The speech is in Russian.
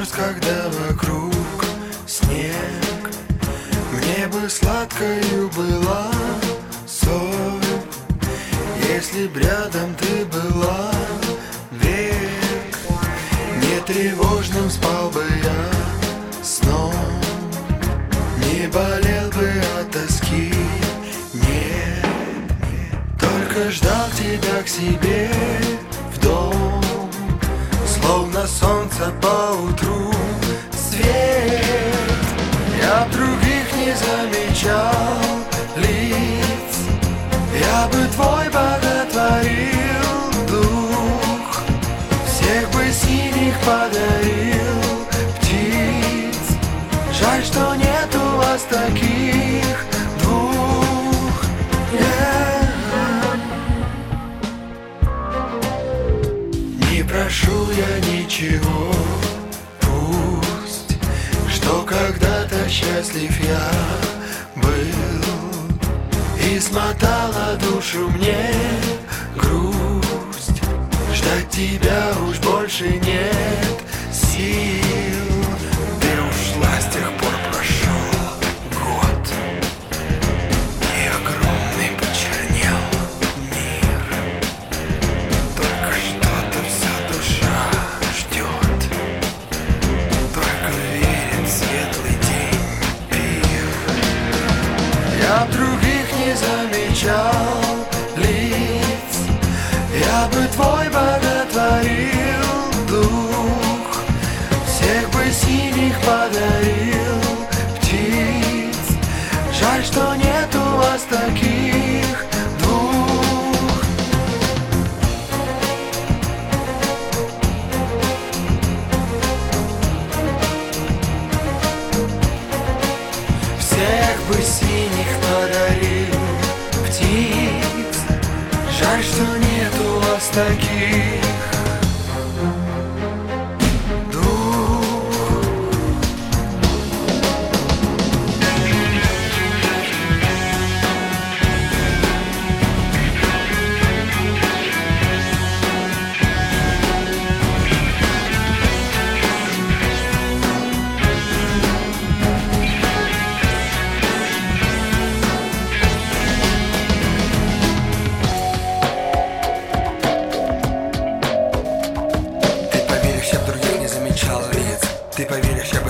дождь, когда вокруг снег. Мне бы сладкою была соль, если б рядом ты была век. Не тревожным спал бы я сном, не болел бы от тоски, нет. Только ждал тебя к себе в дом, словно солнце поутру свет. Я других не замечал лиц, я бы твой боготворил дух, всех бы синих подарил птиц. Жаль, что нет у вас таких двух. Не прошу я ничего, пусть, что когда-то счастлив я был, и смотала душу мне грусть. Ждать тебя уж больше нет сил. Ты ушла, с тех пор прошел год, и огромный почернел мир. Только что-то вся душа ждет, только верит в светлый день пир. Я других не замечал лиц, я бы твой боготворил дух, всех бы синих подарил птиц. Жаль, что нет у вас таких двух. Всех бы синих подарил птиц. Жаль, что нет у вас таких двух. Ты поверишь, я в других не замечал лиц. Ты поверишь, я